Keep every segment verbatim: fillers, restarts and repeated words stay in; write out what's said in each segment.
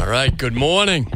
right, good morning.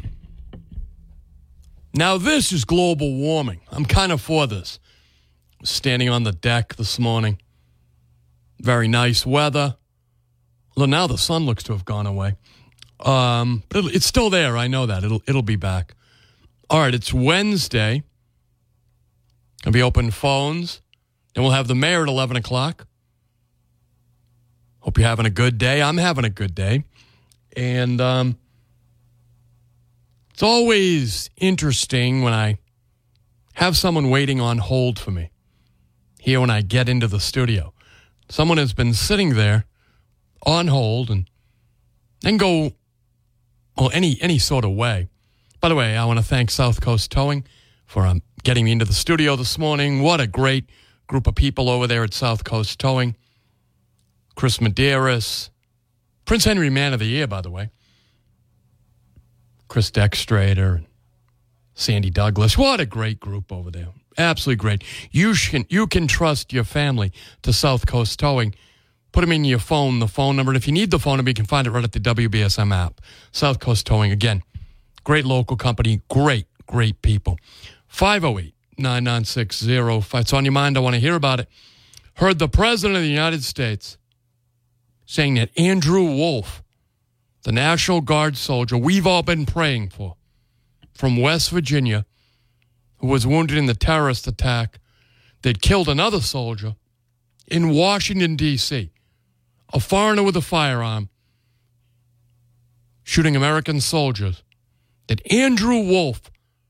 Now, this is global warming. I'm kind of for this. Standing on the deck this morning. Very nice weather. Well, now the sun looks to have gone away. Um, but it's still there. I know that. It'll it'll be back. All right, it's Wednesday. Gonna be open phones. Then we'll have the mayor at eleven o'clock. Hope you're having a good day. I'm having a good day. And um, it's always interesting when I have someone waiting on hold for me here when I get into the studio. Someone has been sitting there on hold and then go, well, any any sort of way. By the way, I want to thank South Coast Towing for um, getting me into the studio this morning. What a great group of people over there at South Coast Towing. Chris Medeiros, Prince Henry Man of the Year, by the way. Chris Dextrader, Sandy Douglas. What a great group over there. Absolutely great. You can, you can trust your family to South Coast Towing. Put them in your phone, the phone number. And if you need the phone number, you can find it right at the W B S M app. South Coast Towing, again, great local company. Great, great people. five oh eight, nine nine six, oh five. It's on your mind. I want to hear about it. Heard the President of the United States saying that Andrew Wolf, the National Guard soldier we've all been praying for, from West Virginia, who was wounded in the terrorist attack that killed another soldier in Washington, D C, a foreigner with a firearm shooting American soldiers, that Andrew Wolf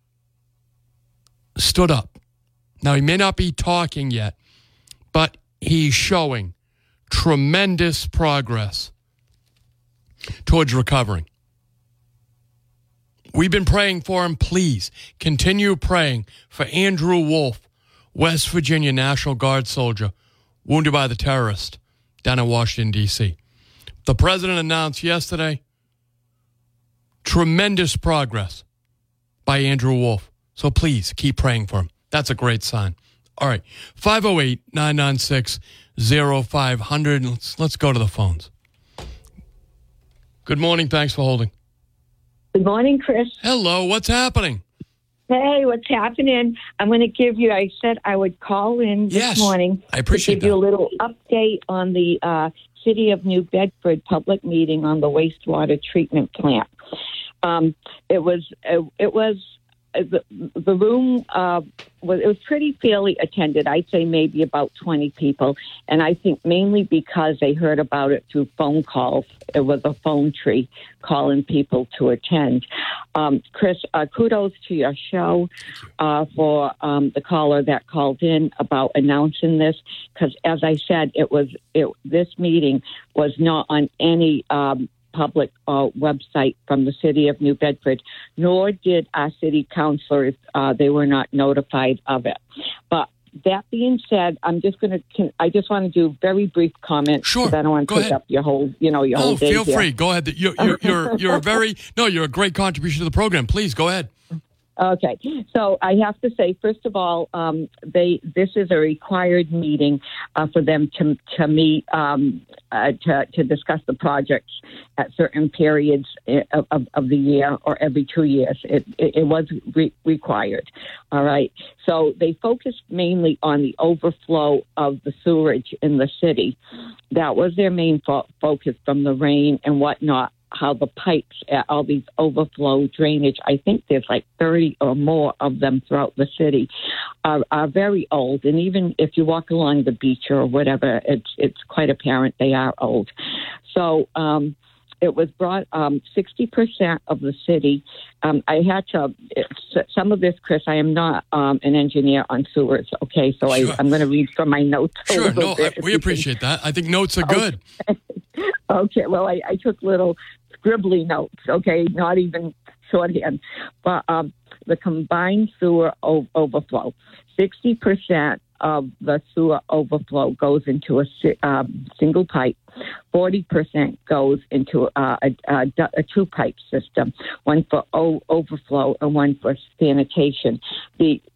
stood up. Now, he may not be talking yet, but he's showing tremendous progress towards recovering. We've been praying for him. Please continue praying for Andrew Wolf, West Virginia National Guard soldier, wounded by the terrorist down in Washington, D C. The president announced yesterday tremendous progress by Andrew Wolf. So please keep praying for him. That's a great sign. All right, five oh eight, nine nine six, oh five hundred. Let's, let's go to the phones. Good morning. Thanks for holding. Good morning, Chris. Hello. What's happening? Hey, what's happening? I'm going to give you, I said I would call in this yes, morning I appreciate to give that. you a little update on the uh, City of New Bedford public meeting on the wastewater treatment plant. Um, it was, it, it was, The, the room uh, was it was pretty fairly attended. I'd say maybe about twenty people, and I think mainly because they heard about it through phone calls. It was a phone tree calling people to attend. Um, Chris, uh, kudos to your show uh, for um, the caller that called in about announcing this, because as I said, it was it, this meeting was not on any Um, public uh, website from the City of New Bedford, nor did our city councilors. Uh, they were not notified of it. But that being said, I'm just going to, I just want to do very brief comments. Sure. I don't want to Go take ahead. up your whole, you know, your Oh, whole day. feel here. free. Go ahead. You're, you're, you're, you're a very, no, you're a great contribution to the program. Please go ahead. Okay, so I have to say, first of all, um, they this is a required meeting uh, for them to to meet um, uh, to to discuss the projects at certain periods of, of, of the year or every two years. It it, it was re- required. All right, so they focused mainly on the overflow of the sewerage in the city. That was their main fo- focus from the rain and whatnot. How the pipes, all these overflow drainage, I think there's like thirty or more of them throughout the city, are, are very old. And even if you walk along the beach or whatever, it's it's quite apparent they are old. So um, it was brought um, sixty percent of the city. Um, I had to, some of this, Chris, I am not um, an engineer on sewers, okay? So Sure. I, I'm going to read from my notes. a Sure, little no, bit, I, we appreciate that. I think notes are good. Okay, okay. Well, I, I took little scribbly notes, okay, not even shorthand. But um, the combined sewer o- overflow, sixty percent of the sewer overflow goes into a si- um, single pipe, forty percent goes into uh, a, a, a two-pipe system, one for o- overflow and one for sanitation. The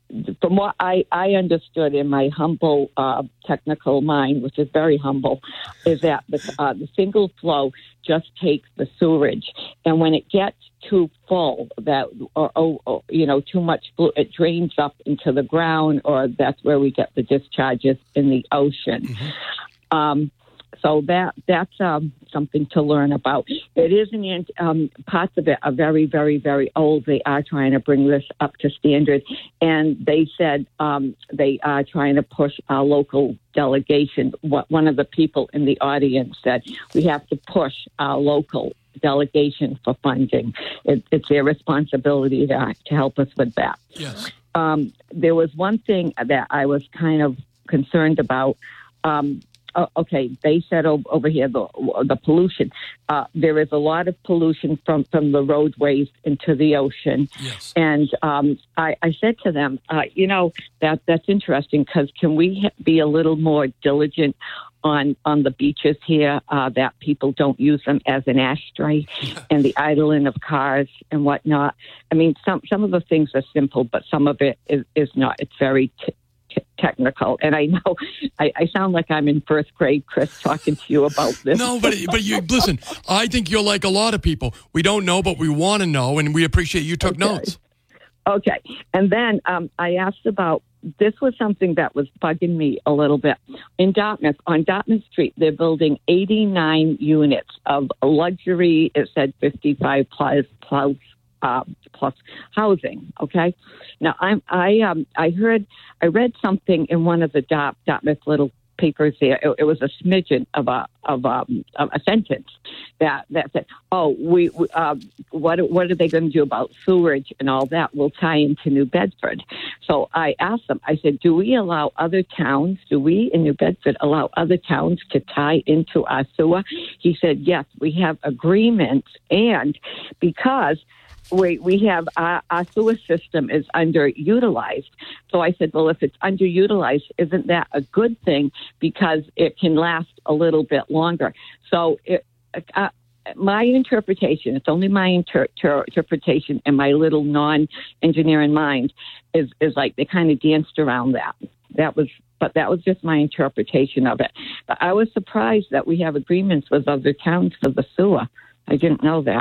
from what I, I understood in my humble uh, technical mind, which is very humble, is that the, uh, the single flow just takes the sewerage, and when it gets too full, that or, or, or you know too much, it drains up into the ground, or that's where we get the discharges in the ocean. Mm-hmm. Um, So that that's um, something to learn about. It isn't um, parts of it are very, very, very old. They are trying to bring this up to standard, and they said um, they are trying to push our local delegation. What one of the people in the audience said, we have to push our local delegation for funding. It, it's their responsibility to, to help us with that. Yes. Um, there was one thing that I was kind of concerned about. Um, Uh, okay, they said over, over here the, the pollution. Uh, there is a lot of pollution from, from the roadways into the ocean. Yes. And um, I, I said to them, uh, you know, that that's interesting because can we be a little more diligent on, on the beaches here uh, that people don't use them as an ashtray and the idling of cars and whatnot. I mean, some, some of the things are simple, but some of it is, is not. It's very t- technical, and I know I, I sound like I'm in first grade, Chris, talking to you about this. No, but but you listen. I think you're like a lot of people. We don't know, but we want to know, and we appreciate you took Okay. notes. Okay, and then um, I asked about. This was something that was bugging me a little bit. In Dartmouth, on Dartmouth Street, they're building eighty-nine units of luxury. It said fifty-five plus plus. Uh, plus housing. Okay. Now I'm I um I heard I read something in one of the Dart, Dartmouth little papers there. It, it was a smidgen of a of um, a sentence that that said, "Oh, we, we uh, what what are they going to do about sewerage and all that? We'll tie into New Bedford." So I asked them. I said, "Do we allow other towns? Do we in New Bedford allow other towns to tie into our sewer?" He said, "Yes, we have agreements, and because." We we have our, our sewer system is underutilized. So I said, well, if it's underutilized, isn't that a good thing because it can last a little bit longer? So it, uh, my interpretation, it's only my inter- ter- interpretation and my little non-engineering mind is, is like they kind of danced around that. That was, but that was just my interpretation of it. But I was surprised that we have agreements with other towns for the sewer. I didn't know that.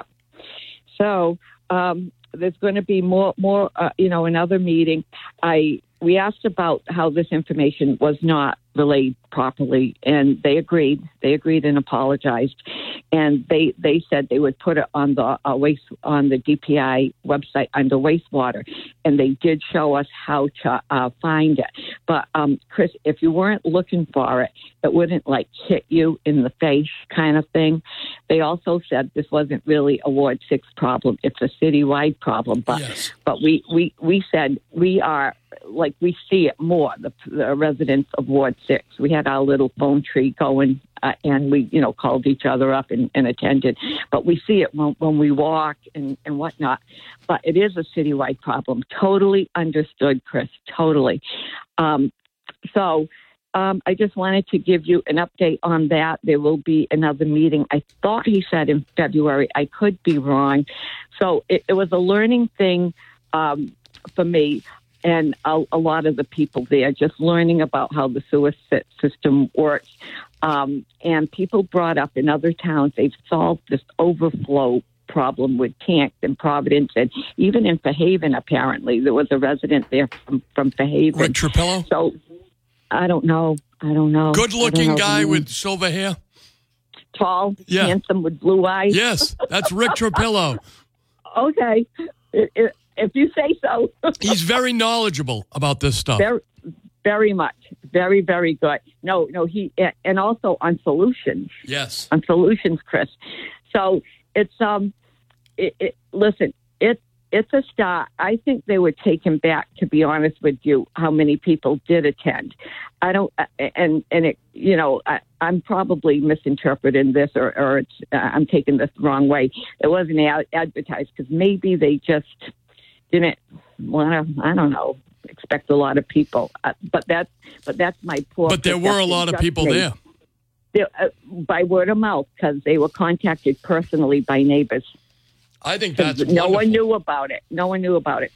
So, Um, there's going to be more, more. Uh, you know, another meeting. I we asked about how this information was not relayed properly, and they agreed. They agreed and apologized, and they they said they would put it on the uh, waste on the D P I website under wastewater, and they did show us how to uh, find it. But um, Chris, if you weren't looking for it, it wouldn't like hit you in the face kind of thing. They also said this wasn't really a Ward Six problem; it's a citywide problem. But Yes. but we, we we said we are like we see it more. The, the residents of Ward Six. We had our little phone tree going, uh, and we you know called each other up and, and attended. But we see it when, when we walk and, and whatnot. But it is a citywide problem. Totally understood, Chris. Totally. Um, so. Um, I just wanted to give you an update on that. There will be another meeting. I thought he said in February. I could be wrong. So it, it was a learning thing um, for me and a, a lot of the people there, just learning about how the sewer system works. Um, and people brought up in other towns, they've solved this overflow problem with Tank and Providence, and even in Fairhaven, apparently. There was a resident there from, from Fairhaven. Rick Trapillo? So I don't know. I don't know. Good-looking know guy with silver hair? Tall, Yeah. handsome, with blue eyes. Yes, that's Rick Trapillo. Okay. I- I- If you say so. He's very knowledgeable about this stuff. Very, very much. Very, very good. No, no, he, and also on solutions. Yes. On solutions, Chris. So it's, um, it, it, listen, it, it's a start. I think they were taken back, to be honest with you, how many people did attend. I don't, and, and it, you know, I, I'm probably misinterpreting this or, or it's, uh, I'm taking this the wrong way. It wasn't ad- advertised because maybe they just didn't want to, I don't know, expect a lot of people. Uh, but that's, but that's my poor. But there were a lot of people there. there uh, by word of mouth, because they were contacted personally by neighbors. I think that's no wonderful. one knew about it. No one knew about it, Chris.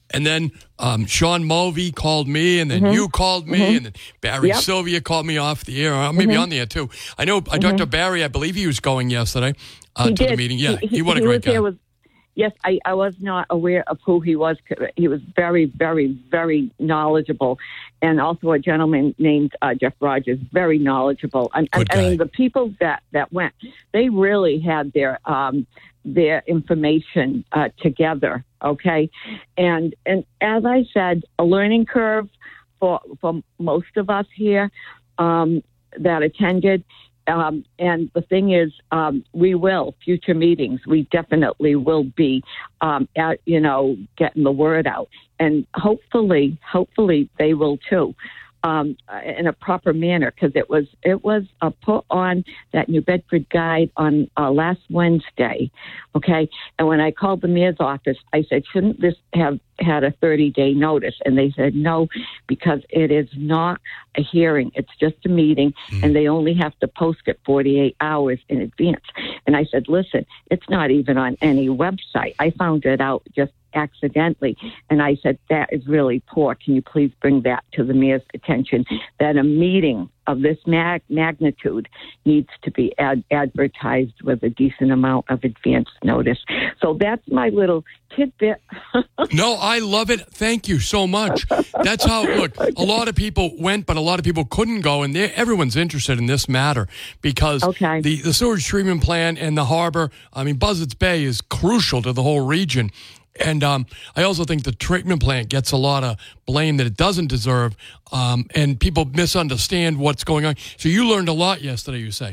And then um, Sean Mulvey called me, and then mm-hmm. you called me, mm-hmm. and then Barry yep. Sylvia called me off the air, or maybe mm-hmm. on the air too. I know uh, Doctor Mm-hmm. Barry, I believe he was going yesterday uh, to did. the meeting. Yeah, he, he, he what a he great guy. Was, yes, I, I was not aware of who he was. He was very, very, very knowledgeable, and also a gentleman named uh, Jeff Rogers, very knowledgeable. I, I, I mean, the people that, that went, they really had their um, their information uh, together. Okay, and and as I said, a learning curve for for most of us here um, that attended. Um, and the thing is, um, we will future meetings. We definitely will be, um, at, you know, getting the word out, and hopefully, hopefully they will too, um, in a proper manner. Because it was it was uh, put on that New Bedford Guide on uh, last Wednesday, okay. And when I called the mayor's office, I said, shouldn't this have had a thirty-day notice? And they said no, because it is not a hearing. It's just a meeting, mm. and they only have to post it forty-eight hours in advance. And I said, listen, it's not even on any website. I found it out just accidentally. And I said, that is really poor. Can you please bring that to the mayor's attention, that a meeting of this mag- magnitude needs to be ad- advertised with a decent amount of advance notice. So that's my little tidbit. No, I love it. Thank you so much. That's how, look, a lot of people went, but a lot of people couldn't go, and everyone's interested in this matter because okay. the, the sewage treatment plant and the harbor, I mean, Buzzards Bay is crucial to the whole region. And um, I also think the treatment plant gets a lot of blame that it doesn't deserve, um, and people misunderstand what's going on. So you learned a lot yesterday, you say.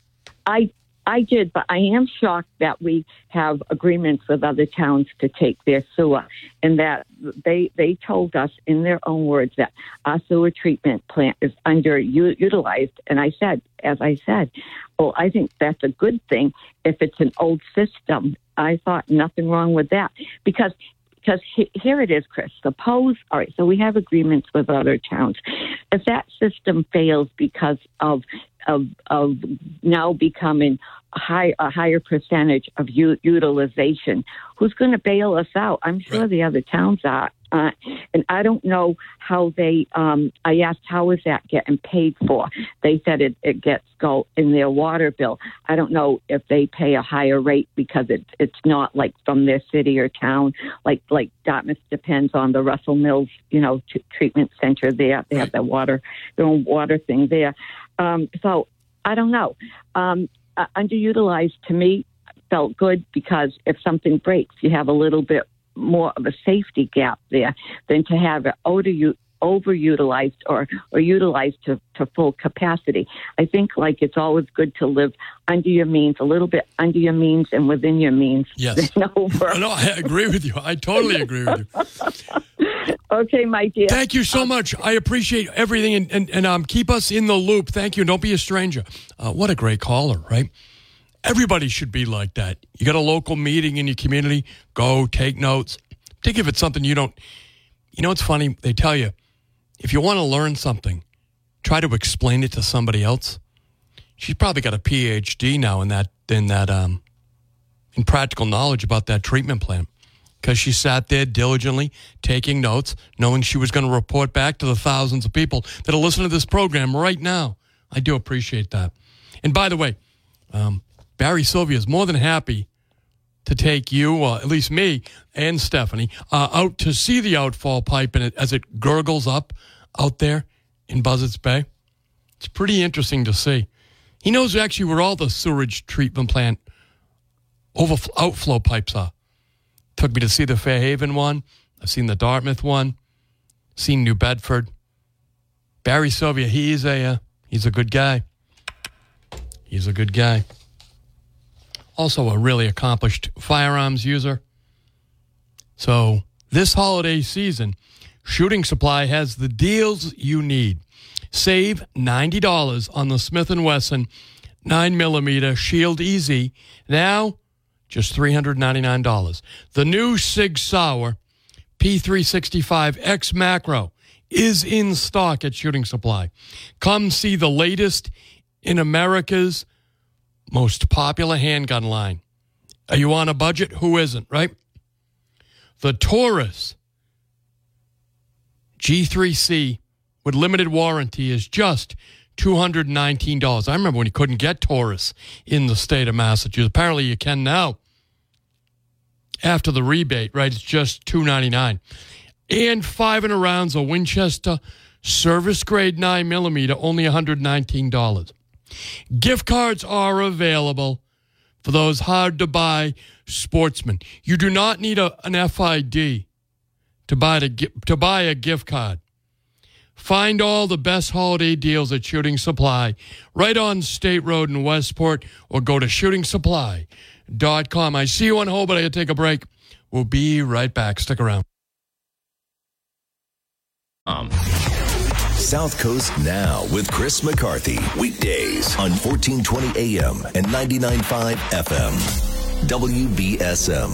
I I did, but I am shocked that we have agreements with other towns to take their sewer, and that they they told us in their own words that our sewer treatment plant is underutilized. And I said, as I said, well, I think that's a good thing if it's an old system. I thought nothing wrong with that because because he, here it is, Chris. Suppose, all right, so we have agreements with other towns. If that system fails because of of of now becoming a, high, a higher percentage of u- utilization, who's going to bail us out? I'm sure right. the other towns are. Uh, and I don't know how they, um, I asked, how is that getting paid for? They said it, it gets go in their water bill. I don't know if they pay a higher rate because it, it's not like from their city or town. Like like Dartmouth depends on the Russell Mills, you know, t- treatment center there. They have their water, their own water thing there. Um, so I don't know. Um, uh, underutilized to me felt good because if something breaks, you have a little bit more of a safety gap there than to have it over, overutilized or, or utilized to, to full capacity. I think like it's always good to live under your means, a little bit under your means and within your means. Yes. Over. No, I agree with you. I totally agree with you. Okay, my dear. Thank you so much. I appreciate everything, and, and, and um, keep us in the loop. Thank you. Don't be a stranger. Uh, what a great caller, right? Everybody should be like that. You got a local meeting in your community, go take notes. Think if it's something you don't, you know, it's funny. They tell you, if you want to learn something, try to explain it to somebody else. She's probably got a P H D now in that, in that, um, in practical knowledge about that treatment plant because she sat there diligently taking notes, knowing she was going to report back to the thousands of people that are listening to this program right now. I do appreciate that. And by the way, um, Barry Sylvia is more than happy to take you, uh, at least me and Stephanie, uh, out to see the outfall pipe and it, as it gurgles up out there in Buzzards Bay. It's pretty interesting to see. He knows actually where all the sewage treatment plant overf- outflow pipes are. Took me to see the Fairhaven one. I've seen the Dartmouth one. Seen New Bedford. Barry Sylvia, he's a uh, he's a good guy. He's a good guy. Also a really accomplished firearms user. So this holiday season, Shooting Supply has the deals you need. Save ninety dollars on the Smith and Wesson nine millimeter Shield E Z. Now, just three hundred ninety-nine dollars. The new Sig Sauer P three sixty-five X Macro is in stock at Shooting Supply. Come see the latest in America's most popular handgun line. Are you on a budget? Who isn't, right? The Taurus G three C with limited warranty is just two hundred nineteen dollars. I remember when you couldn't get Taurus in the state of Massachusetts. Apparently you can now. After the rebate, right, it's just two hundred ninety-nine dollars. And five and a rounds of Winchester service grade nine millimeter, only one hundred nineteen dollars. Gift cards are available for those hard-to-buy sportsmen. You do not need a, an F I D to buy, the, to buy a gift card. Find all the best holiday deals at Shooting Supply right on State Road in Westport, or go to shooting supply dot com. I see you on hold, but I got to take a break. We'll be right back. Stick around. Um. South Coast Now with Chris McCarthy. Weekdays on fourteen twenty A M and ninety-nine point five F M. W B S M.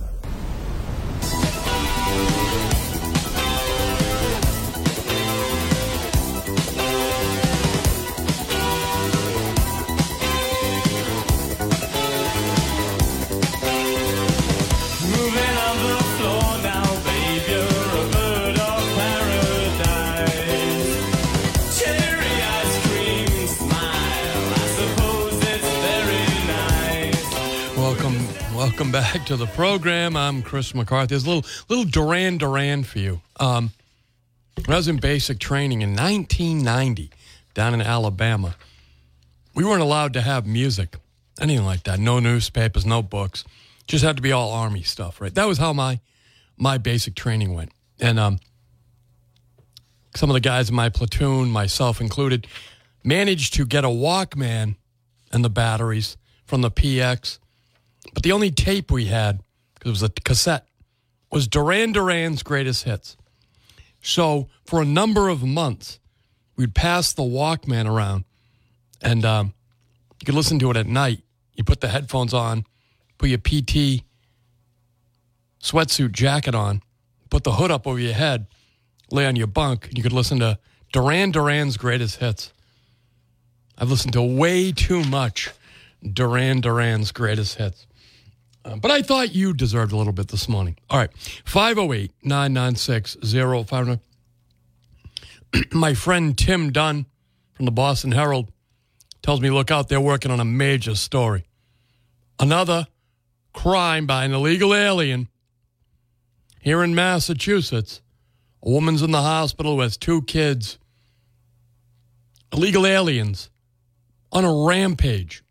Welcome back to the program. I'm Chris McCarthy. There's a little little Duran Duran for you. Um, when I was in basic training in nineteen ninety down in Alabama, we weren't allowed to have music, anything like that. No newspapers, no books. Just had to be all Army stuff, right? That was how my my basic training went. And um, some of the guys in my platoon, myself included, managed to get a Walkman and the batteries from the P X. But the only tape we had, because it was a cassette, was Duran Duran's Greatest Hits. So for a number of months, we'd pass the Walkman around, and um, you could listen to it at night. You put the headphones on, put your P T sweatsuit jacket on, put the hood up over your head, lay on your bunk, and you could listen to Duran Duran's Greatest Hits. I've listened to way too much Duran Duran's Greatest Hits. Uh, but I thought you deserved a little bit this morning. All right, five oh eight, nine nine six, oh five nine. My friend Tim Dunn from the Boston Herald tells me, look out, they're working on a major story. Another crime by an illegal alien here in Massachusetts. A woman's in the hospital who has two kids. Illegal aliens on a rampage.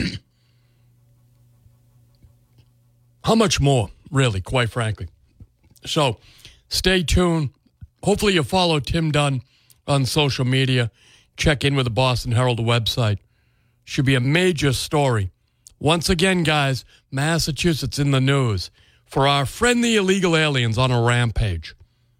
How much more, really, quite frankly? So stay tuned. Hopefully you follow Tim Dunn on social media. Check in with the Boston Herald website. Should be a major story. Once again, guys, Massachusetts in the news for our friendly illegal aliens on a rampage.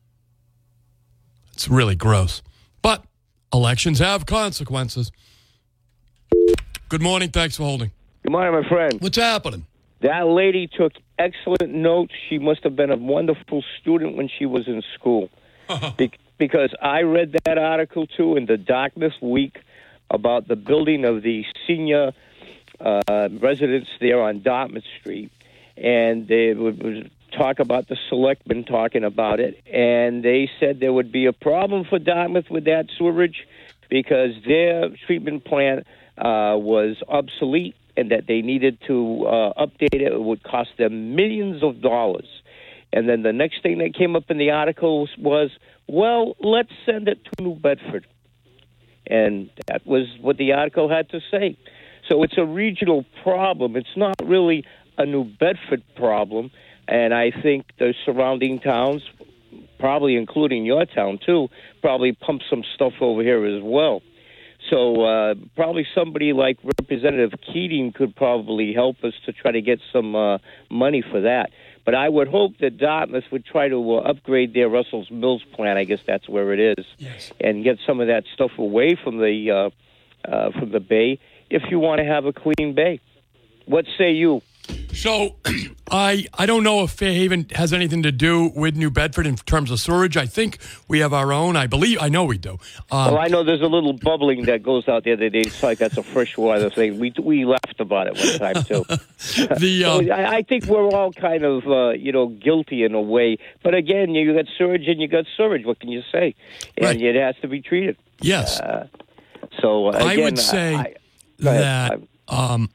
It's really gross. But elections have consequences. Good morning. Thanks for holding. Good morning, my friend. What's happening? That lady took excellent notes. She must have been a wonderful student when she was in school. Be- because I read that article, too, in the Dartmouth Week about the building of the senior uh, residence there on Dartmouth Street. And they would, would talk about the selectmen talking about it. And they said there would be a problem for Dartmouth with that sewerage because their treatment plant uh, was obsolete, and that they needed to uh, update it. It would cost them millions of dollars. And then the next thing that came up in the articles was, well, let's send it to New Bedford. And that was what the article had to say. So it's a regional problem. It's not really a New Bedford problem. And I think the surrounding towns, probably including your town too, probably pump some stuff over here as well. So uh, probably somebody like Representative Keating could probably help us to try to get some uh, money for that. But I would hope that Dartmouth would try to uh, upgrade their Russell's Mills plant. I guess that's where it is, yes. And get some of that stuff away from the uh, uh, from the bay if you want to have a clean bay. What say you? So I I don't know if Fairhaven has anything to do with New Bedford in terms of sewage. I think we have our own. I believe, I know we do. Um, well, I know there's a little bubbling that goes out the other day. It's like that's a freshwater thing. We we laughed about it one time, too. the um, so I, I think we're all kind of, uh, you know, guilty in a way. But again, you got sewage and you got sewage. What can you say? And Right. it has to be treated. yes. Uh, so, uh, again, I would say I, go ahead. that um,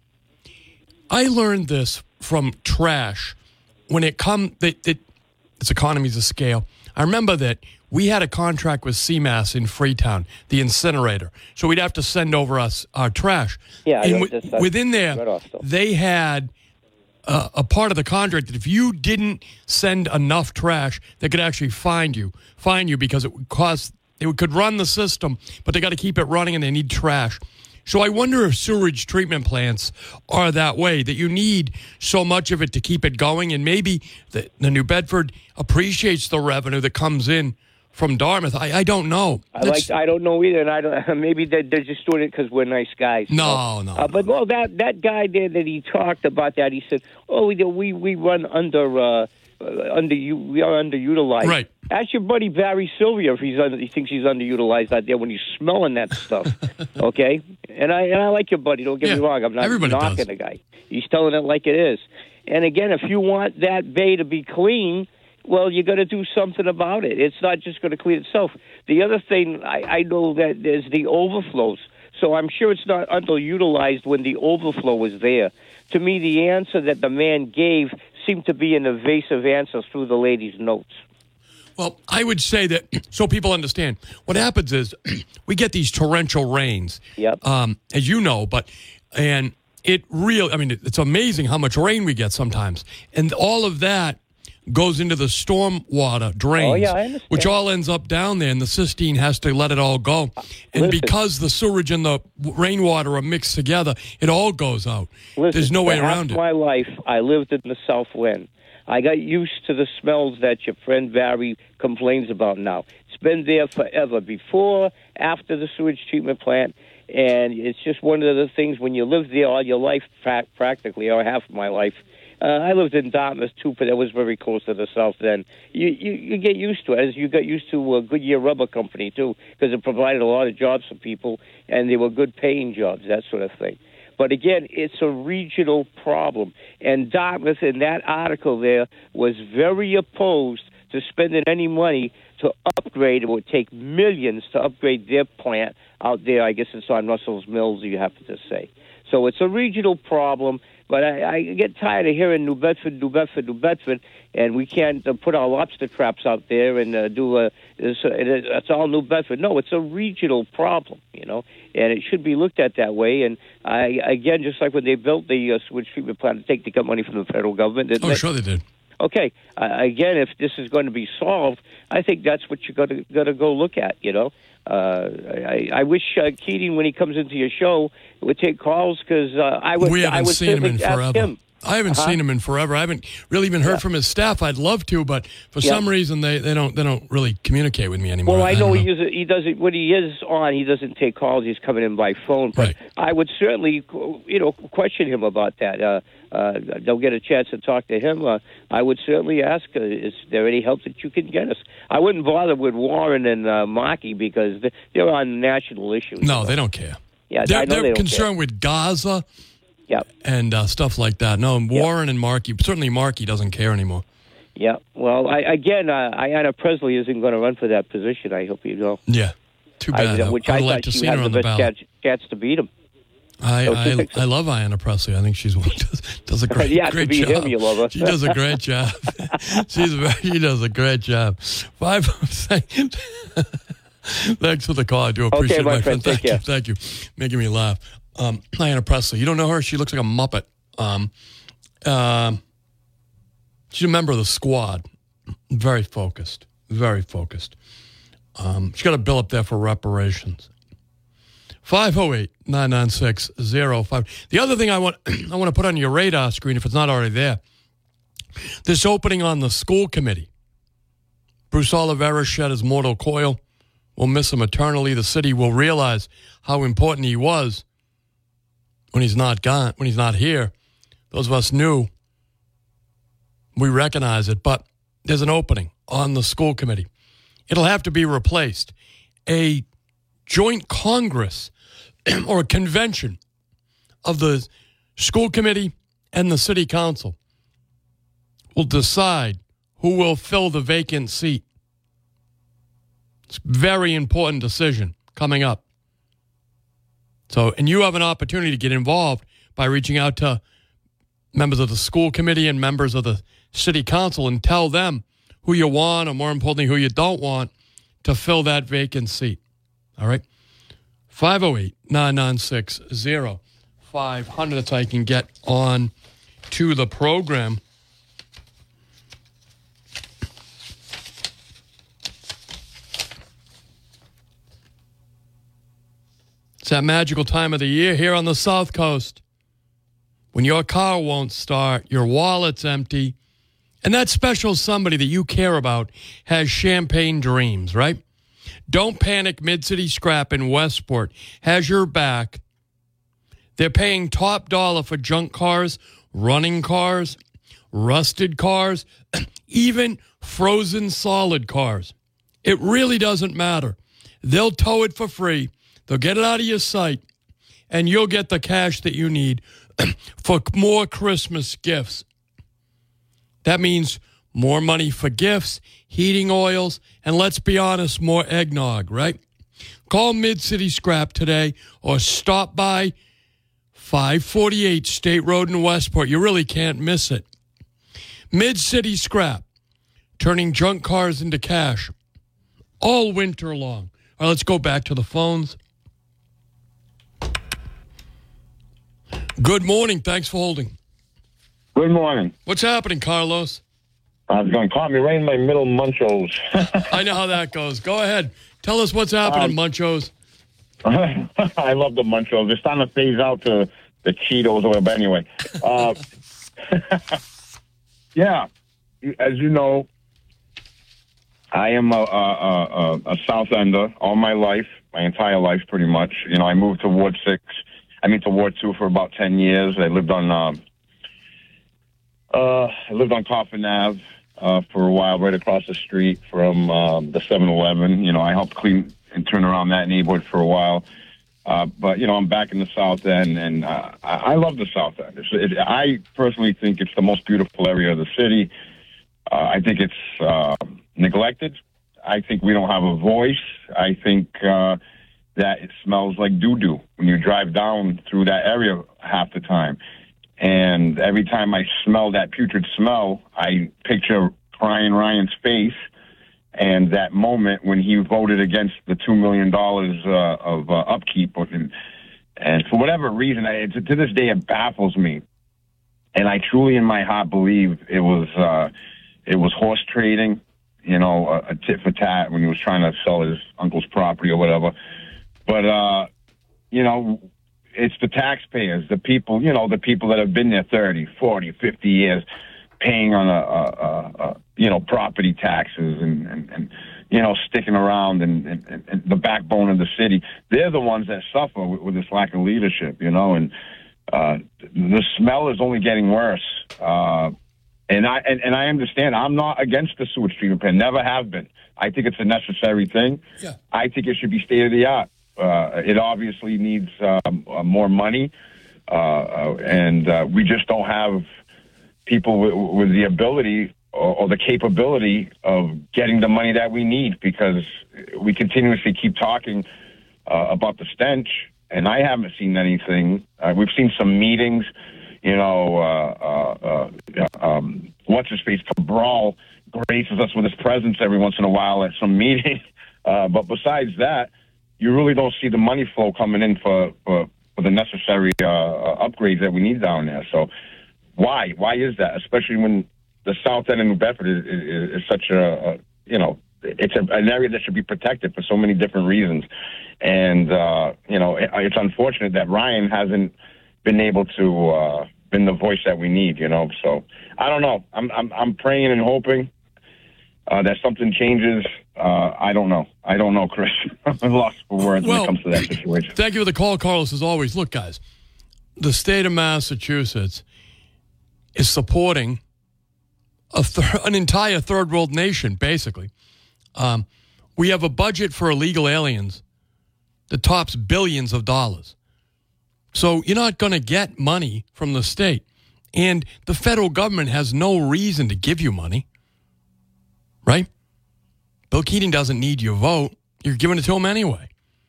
I learned this from trash when it come that it, it's economies of scale. I remember that we had a contract with C M A S in Freetown, the incinerator, so we'd have to send over us our trash. Yeah, I and know, w- that's- that's within there, right off, though. they had uh, a part of the contract that if you didn't send enough trash, they could actually fine you, fine you because it would cost. They could run the system, but they got to keep it running, and they need trash. So I wonder if sewage treatment plants are that way, that you need so much of it to keep it going, and maybe the, the New Bedford appreciates the revenue that comes in from Dartmouth. I, I don't know. I like. I don't know either, and I don't. Maybe they're, they're just doing it because we're nice guys. No, you no. know? Uh, but well, that that guy there that he talked about that, he said, "Oh, we we we run under uh, uh, under you. We are underutilized." Right. Ask your buddy Barry Sylvia if he's under, he thinks he's underutilized out there when he's smelling that stuff. Okay, and I and I like your buddy. Don't get Yeah, me wrong. I'm not everybody knocking does. the guy. He's telling it like it is. And again, if you want that bay to be clean, well, you got to do something about it. It's not just going to clean itself. The other thing, I, I know that there's the overflows. So I'm sure it's not underutilized when the overflow was there. To me, the answer that the man gave seemed to be an evasive answer through the lady's notes. Well, I would say that so people understand what happens is we get these torrential rains. Yep. Um, as you know, but and it really, I mean, it's amazing how much rain we get sometimes, and all of that goes into the storm water drains, Oh, yeah, I understand. which all ends up down there, and the cistine has to let it all go. And Listen. because the sewage and the rainwater are mixed together, it all goes out. Listen, There's no way for half around it. my life, I lived in the Southland. I got used to the smells that your friend Barry complains about now. It's been there forever, before, after the sewage treatment plant, and it's just one of the things when you live there all your life, pra- practically, or half of my life. Uh, I lived in Dartmouth, too, but it was very close to the South then. You, you, you get used to it, as you got used to uh, Goodyear Rubber Company, too, because it provided a lot of jobs for people, and they were good-paying jobs, that sort of thing. But again, it's a regional problem. And Dartmouth, in that article there, was very opposed to spending any money to upgrade. It would take millions to upgrade their plant out there. I guess it's on Russell's Mills, you have to say. So it's a regional problem. But I, I get tired of hearing New Bedford, New Bedford, New Bedford, and we can't uh, put our lobster traps out there and uh, do a. It's, it's all New Bedford. No, it's a regional problem, you know, and it should be looked at that way. And I, again, just like when they built the uh, sewage treatment plant, I think they got money from the federal government. Didn't Oh, they? sure they did. Okay, uh, again, if this is going to be solved, I think that's what you got to got to go look at. You know, uh, I, I wish uh, Keating, when he comes into your show, would take calls because uh, I would. We haven't I would seen him in ask forever. him. I haven't Uh-huh. seen him in forever. I haven't really even heard Yeah. from his staff. I'd love to, but for Yeah. some reason they, they don't they don't really communicate with me anymore. Well, I know don't he is. He doesn't. When he is on, he doesn't take calls. He's coming in by phone. But Right. I would certainly, you know, question him about that. Uh, uh, they'll get a chance to talk to him. Uh, I would certainly ask, uh, is there any help that you can get us? I wouldn't bother with Warren and uh, Markey because they're on national issues. No, they don't care. Yeah, they're I know they're they don't concerned with Gaza Yeah, and uh, stuff like that. No, Warren and Markey, certainly Markey doesn't care anymore. yeah. Well, I, again, uh, Ayanna Presley isn't going to run for that position. I hope you know. Yeah, too bad. I, which I'd I like thought to she see had her the on the best ballot. chance, chance to beat him. I, Don't you I, think so? I love Ayanna Presley. I think she's does, does a great, Yeah, to great beat job. him, you love her. She does a great job. She's very, she does a great job. Five. Thanks for the call. I do appreciate my it, my friend. friend. Take Thank you. Thank you. Making me laugh. Um, Ayanna Presley. You don't know her? She looks like a Muppet. Um, um, she's a member of the Squad. Very focused. Very focused. Um, she's got a bill up there for reparations. five oh eight, nine nine six, oh five. The other thing I want I want to put on your radar screen, if it's not already there, this opening on the school committee. Bruce Oliveira shed his mortal coil. We'll miss him eternally. The city will realize how important he was when he's not gone, when he's not here. those of us new, we recognize it, but there's an opening on the school committee. It'll have to be replaced. A joint Congress or a convention of the school committee and the city council will decide who will fill the vacant seat. It's a very important decision coming up. So, and you have an opportunity to get involved by reaching out to members of the school committee and members of the city council and tell them who you want, or more importantly, who you don't want to fill that vacant seat. All right? five oh eight, nine nine six, oh five hundred. That's how you can get on to the program. It's that magical time of the year here on the South Coast when your car won't start, your wallet's empty, and that special somebody that you care about has champagne dreams, right? Don't panic. Mid-City Scrap in Westport has your back. They're paying top dollar for junk cars, running cars, rusted cars, even frozen solid cars. It really doesn't matter. They'll tow it for free. They'll get it out of your sight, and you'll get the cash that you need for more Christmas gifts. That means more money for gifts, heating oils, and let's be honest, more eggnog, right? Call Mid-City Scrap today or stop by five forty-eight State Road in Westport. You really can't miss it. Mid-City Scrap, turning junk cars into cash all winter long. All right, let's go back to the phones. Good morning. Thanks for holding. Good morning. What's happening, Carlos? I was going to call me right in my middle munchos. I know how that goes. Go ahead. Tell us what's happening, um, Munchos. I love the munchos. They're starting to phase out to the Cheetos or whatever. But anyway. Uh, yeah. As you know, I am a, a, a, a South Ender all my life, my entire life pretty much. You know, I moved to Ward six. I mean to Ward two for about ten years. I lived on... Um, Uh, I lived on Coffin Ave uh, for a while, right across the street from um, the seven eleven. You know, I helped clean and turn around that neighborhood for a while. Uh, but, you know, I'm back in the South End, and uh, I, I love the South End. It's, it, I personally think it's the most beautiful area of the city. Uh, I think it's uh, neglected. I think we don't have a voice. I think uh, that it smells like doo-doo when you drive down through that area half the time. And every time I smell that putrid smell, I picture Brian Ryan's face and that moment when he voted against the two million dollars uh, of uh, upkeep. And, and for whatever reason, I, to, to this day, it baffles me. And I truly, in my heart, believe it was uh, it was horse trading, you know, a, a tit for tat when he was trying to sell his uncle's property or whatever. But, uh, you know... It's the taxpayers, the people, you know, the people that have been there thirty, forty, fifty years paying on, a, a, a you know, property taxes and, and, and you know, sticking around and, and, and the backbone of the city. They're the ones that suffer with, with this lack of leadership, you know, and uh, the smell is only getting worse. Uh, and I and, and I understand. I'm not against the sewage treatment plant, never have been. I think it's a necessary thing. Yeah. I think it should be state of the art. Uh, it obviously needs um, uh, more money, uh, uh, and uh, we just don't have people with, with the ability or, or the capability of getting the money that we need, because we continuously keep talking uh, about the stench, and I haven't seen anything. Uh, we've seen some meetings, you know, uh, uh, uh, um, what's-his-face, Cabral graces us with his presence every once in a while at some meeting, uh, but besides that, you really don't see the money flow coming in for, for, for the necessary uh, upgrades that we need down there. So why? Why is that? Especially when the South End of New Bedford is, is, is such a, a, you know, it's a, an area that should be protected for so many different reasons. And, uh, you know, it, it's unfortunate that Ryan hasn't been able to uh, been the voice that we need, you know. So I don't know. I'm, I'm, I'm praying and hoping uh, that something changes. Uh, I don't know. I don't know, Chris. I'm lost for words well, when it comes to that situation. Thank you for the call, Carlos, as always. Look, guys, the state of Massachusetts is supporting a th- an entire third world nation, basically. Um, we have a budget for illegal aliens that tops billions of dollars. So you're not going to get money from the state. And the federal government has no reason to give you money, right? Bill Keating doesn't need your vote. You're giving it to him anyway.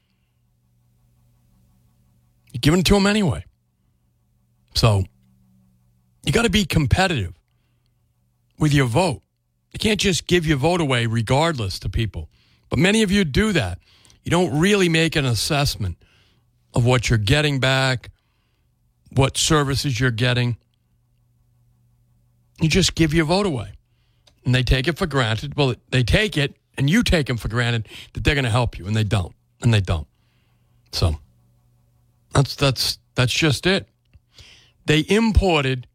You're giving it to him anyway. So you got to be competitive with your vote. You can't just give your vote away regardless to people. But many of you do that. You don't really make an assessment of what you're getting back, what services you're getting. You just give your vote away. And they take it for granted. Well, they take it, and you take them for granted that they're going to help you, and they don't. And they don't. So that's that's that's just it. They imported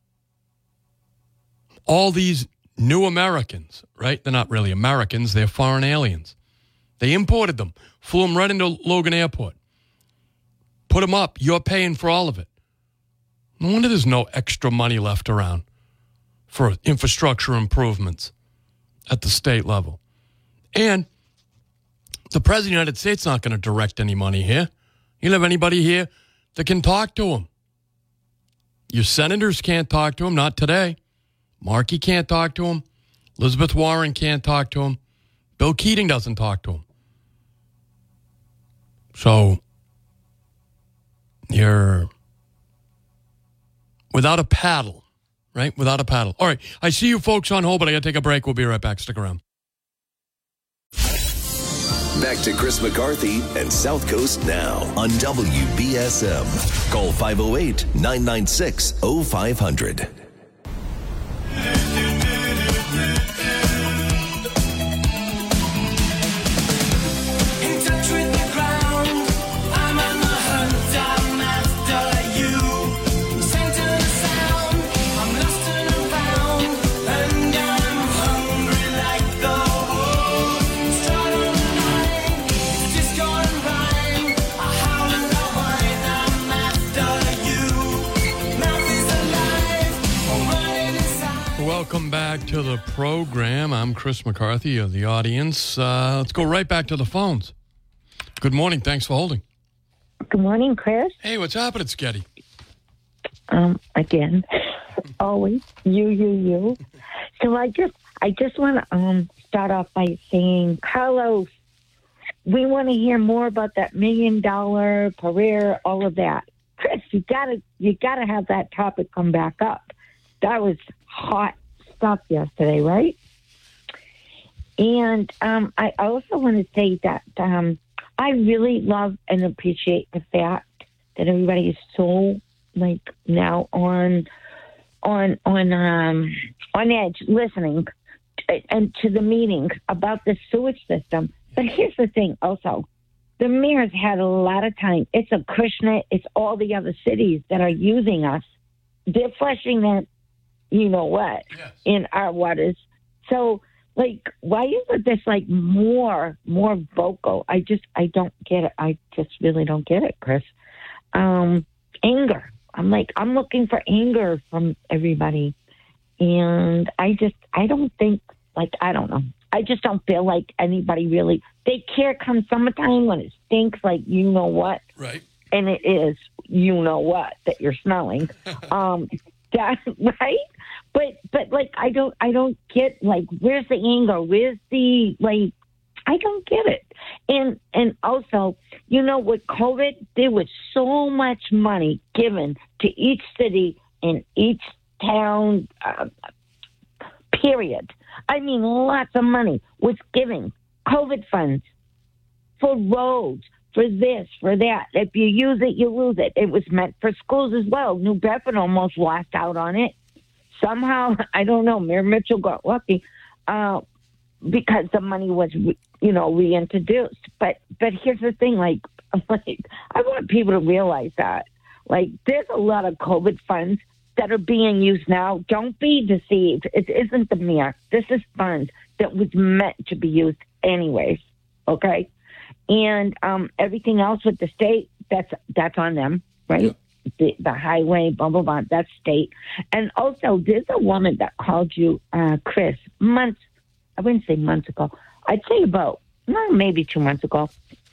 all these new Americans, right? They're not really Americans. They're foreign aliens. They imported them, flew them right into Logan Airport, put them up. You're paying for all of it. No wonder there's no extra money left around for infrastructure improvements at the state level. And the President of the United States is not going to direct any money here. You don't have anybody here that can talk to him. Your senators can't talk to him, not today. Markey can't talk to him. Elizabeth Warren can't talk to him. Bill Keating doesn't talk to him. So you're without a paddle, right? Without a paddle. All right, I see you folks on hold, but I got to take a break. We'll be right back. Stick around. Back to Chris McCarthy and South Coast Now on W B S M. Call five oh eight, nine nine six, oh five hundred. Welcome back to the program. I'm Chris McCarthy of the audience. Uh, let's go right back to the phones. Good morning. Thanks for holding. Good morning, Chris. Hey, what's happening, Sketty? Um, again, always you, you, you. So I just, I just want to um start off by saying, Carlos, we want to hear more about that million dollar career, all of that. Chris, you gotta, you gotta have that topic come back up. That was hot stuff yesterday, right? And um, I also want to say that um, I really love and appreciate the fact that everybody is so like now on on on um, on edge, listening and to the meeting about the sewage system. But here's the thing, also, the mayor's had a lot of time. It's a Acushnet, it's all the other cities that are using us. They're flushing that. You know what, yes. in our waters. So, like, why isn't this, like, more, more vocal? I just, I don't get it. I just really don't get it, Chris. Um, anger. I'm like, I'm looking for anger from everybody. And I just, I don't think, like, I don't know. I just don't feel like anybody really, they care come summertime when it stinks, like, you know what. Right. And it is, you know what, that you're smelling. um, that, right? But, but like, I don't, I don't get, like, where's the anger? Where's the, like, I don't get it. And, and also, you know, with COVID, there was so much money given to each city and each town, uh, period. I mean, lots of money was given, COVID funds for roads, for this, for that. If you use it, you lose it. It was meant for schools as well. New Bedford almost lost out on it. Somehow, I don't know, Mayor Mitchell got lucky uh, because the money was, you know, reintroduced. But but here's the thing, like, like, I want people to realize that. Like, there's a lot of COVID funds that are being used now. Don't be deceived. It isn't the mayor. This is funds that was meant to be used anyways, okay? And um, everything else with the state, that's that's on them, right? the, the highway, blah, blah, blah, that's state. And also, there's a woman that called you, uh, Chris, months, I wouldn't say months ago, I'd say about, no, maybe two months ago.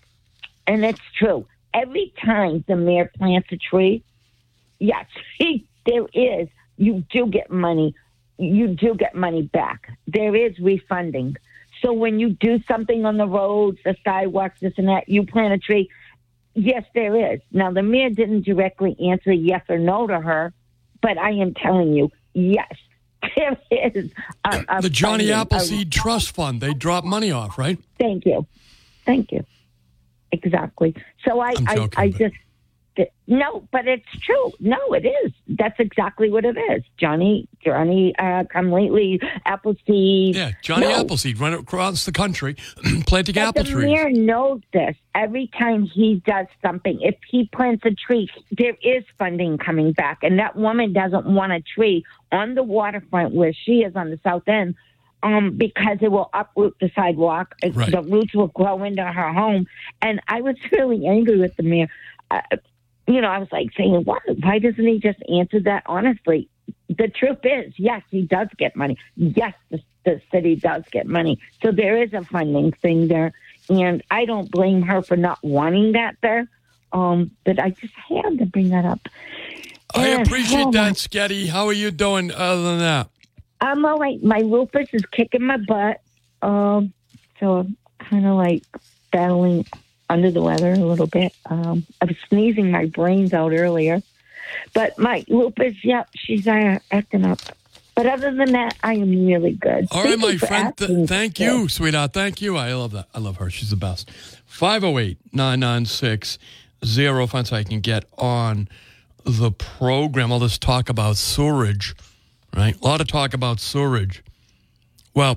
And it's true. Every time the mayor plants a tree, yes, he, there is, you do get money. You do get money back. There is refunding. So when you do something on the roads, the sidewalks, this and that, you plant a tree, yes, there is. Now, the mayor didn't directly answer yes or no to her, but I am telling you, yes, there is. A, a the Johnny funding, Appleseed a, Trust Fund, they drop money off, right? Thank you. Thank you. Exactly. So I, I'm I, joking, I but- just, no, but it's true. No, it is. That's exactly what it is. Johnny, Johnny, uh, come lately, Appleseed. Yeah, Johnny no. Appleseed run across the country planting But apple the trees. mayor knows this. Every time he does something, if he plants a tree, there is funding coming back. And that woman doesn't want a tree on the waterfront where she is on the south end um, because it will uproot the sidewalk. Right. The roots will grow into her home. And I was really angry with the mayor. Uh, you know, I was like saying, why, why doesn't he just answer that honestly? The truth is, yes, he does get money. Yes, the, the city does get money. So there is a funding thing there. And I don't blame her for not wanting that there. Um, but I just had to bring that up. I And, appreciate oh, that, my- Sketty. How are you doing other than that? I'm all right. My lupus is kicking my butt. Um, so I'm kind of like battling under the weather a little bit. Um, I was sneezing my brains out earlier. But my lupus, yep, she's uh, acting up. But other than that, I am really good. All right, Thank you my for friend. Th- asking, thank Chris. you, sweetheart. Thank you. I love that. I love her. She's the best. five oh eight, nine nine six, zero five so I can get on the program. All this talk about sewerage, right? A lot of talk about sewerage. Well,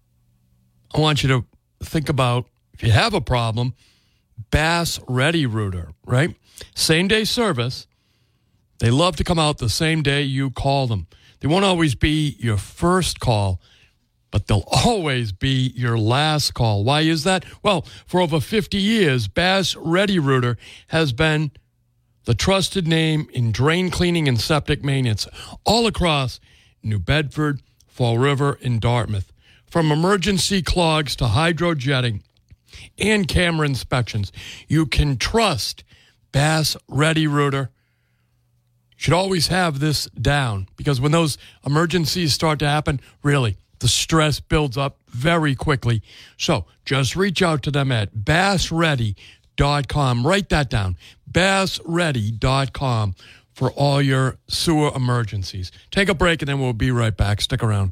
I want you to think about, if you have a problem, Bass Ready Router, right? Same day service. They love to come out the same day you call them. They won't always be your first call, but they'll always be your last call. Why is that? Well, for over fifty years, Bass Ready Router has been the trusted name in drain cleaning and septic maintenance all across New Bedford, Fall River, and Dartmouth. From emergency clogs to hydrojetting and camera inspections, you can trust Bass Ready Router. Should always have this down, because when those emergencies start to happen, really, the stress builds up very quickly. So just reach out to them at bass ready dot com. Write that down, bass ready dot com, for all your sewer emergencies. Take a break, and then we'll be right back. Stick around.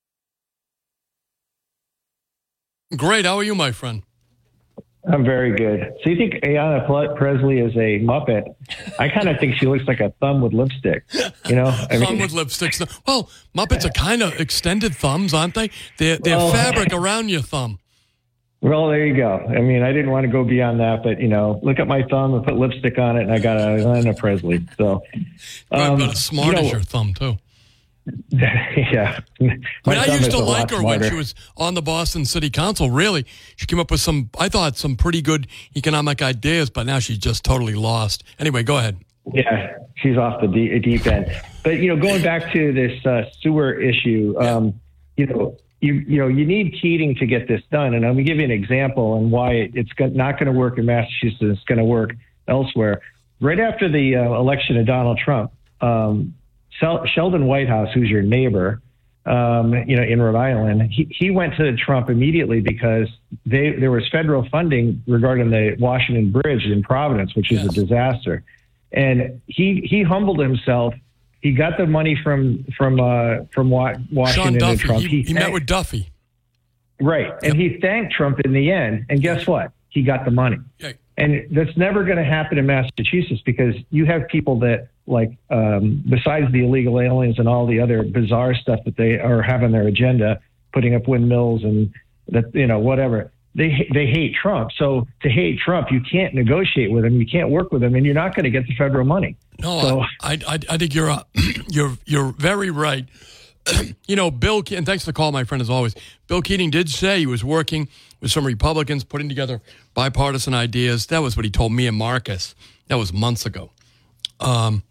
Great. How are you, my friend? I'm very good. So you think Ayanna Ple- Presley is a Muppet? I kind of think she looks like a thumb with lipstick. You know, I Thumb mean, with lipsticks. Well, Muppets are kind of extended thumbs, aren't they? They're, they're Well- fabric around your thumb. well, there you go. I mean, I didn't want to go beyond that, but you know, look at my thumb and put lipstick on it, and I got a Ayanna Presley. So, Right, um, but as smart you know, as your thumb, too. yeah. I mean, My I thumb used is to a lot like her when smarter. she was on the Boston City Council. Really, she came up with some, I thought, some pretty good economic ideas, but now she's just totally lost. Anyway, go ahead. Yeah, she's off the deep, deep end. But you know, going back to this uh, sewer issue, um, you know, you you know, you need Keating to get this done, and I'm going to give you an example on why it, it's go- not going to work in Massachusetts. It's going to work elsewhere. Right after the uh, election of Donald Trump, um, Sel- Sheldon Whitehouse, who's your neighbor, um, you know, in Rhode Island, he, he went to Trump immediately because they, there was federal funding regarding the Washington Bridge in Providence, which is Yes. a disaster. And he, he humbled himself. He got the money from, from, uh, from Wa- Sean Washington and Duffy. Trump. He, he met thanked- with Duffy. Right. And he thanked Trump in the end. And guess what? He got the money. Yeah. And that's never going to happen in Massachusetts because you have people that, like, um, besides the illegal aliens and all the other bizarre stuff that they are have on their agenda, putting up windmills and that, you know, whatever, they they hate Trump. So to hate Trump, you can't negotiate with him, you can't work with him, and you're not going to get the federal money. No, So- I, I, I think you're, uh, you're, you're very right. You know, Bill, Ke- and thanks for the call, my friend, as always. Bill Keating did say he was working with some Republicans, putting together bipartisan ideas. That was what he told me and Marcus. That was months ago. Um,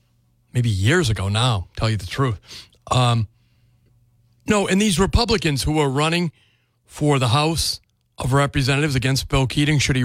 maybe years ago now, tell you the truth. Um, no, and these Republicans who are running for the House of Representatives against Bill Keating, should he